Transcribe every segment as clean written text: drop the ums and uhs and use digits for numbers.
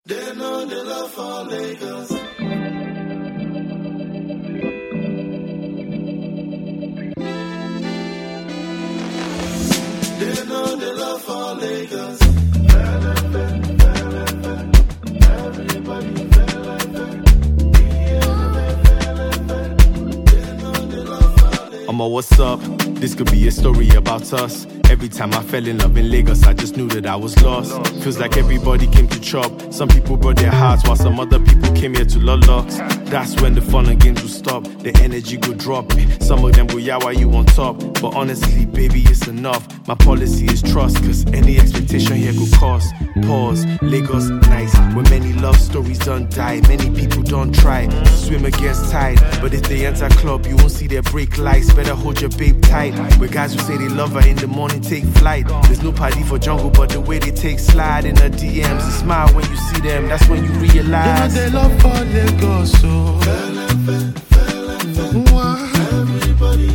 They know the love for Lagos. They know the love for Lagos. Everybody I'ma what's up? This could be a story about us. Every time I fell in love in Lagos, I just knew that I was lost. Feels like everybody came to chop. Some people brought their hearts, while some other people came here to lolocks. That's when the fun and games will stop. The energy go drop. Some of them go, yeah, why you on top? But honestly, baby, it's enough. My policy is trust, cause any expectation here could cost. Pause, Lagos, nice. When many love stories don't die, many people don't try to swim against tide. But if they enter club, you won't see their brake lights. Better hold your babe tight. With guys who say they love her in the morning, take flight. There's no party for jungle, but the way they take slide in her DMs, a smile when you see them, that's when you realize. they love for Lagos, so everybody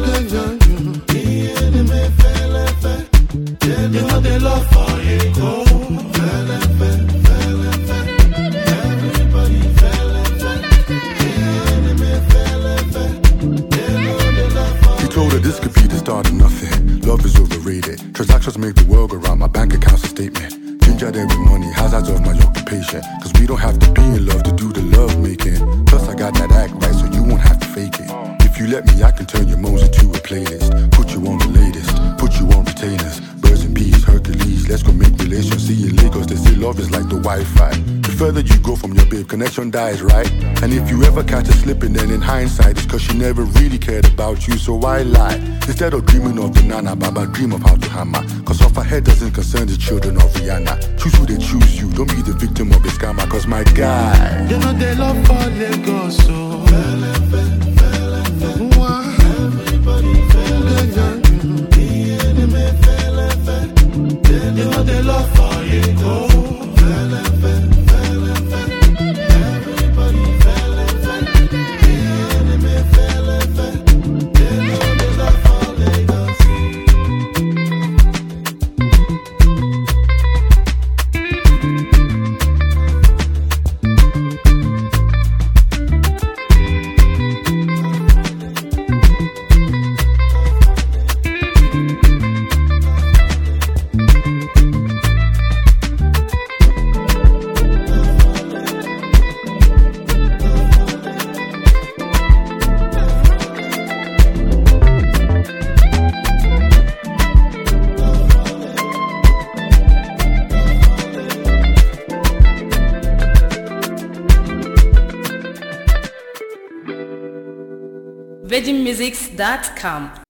you know they love for Lagos. This could be the start of nothing. Love is overrated. Transactions make the world go round. My bank account's a statement. Ginger there with money, hazards of my occupation. Cause we don't have to be in love to do the love making. Plus I got that act right, so you won't have to fake it. If you let me, I can turn your moans into a playlist. Put you on the latest, put you on retainers. Birds and bees, Hercules, let's go make relations. See in Lagos, they say love is like the Wi-Fi. The further you go from your babe, connection dies, right? And if you ever catch her slipping, then in hindsight, it's cause she never really cared about you, so why lie? Instead of dreaming of the Nana Baba, dream of how to hammer. Cause off her head doesn't concern the children of Rihanna. Choose who they choose you, don't be the victim of the scammer. Cause my guy, you know they love for Lagos, so you know they love for Lagos. VeggieMusics.com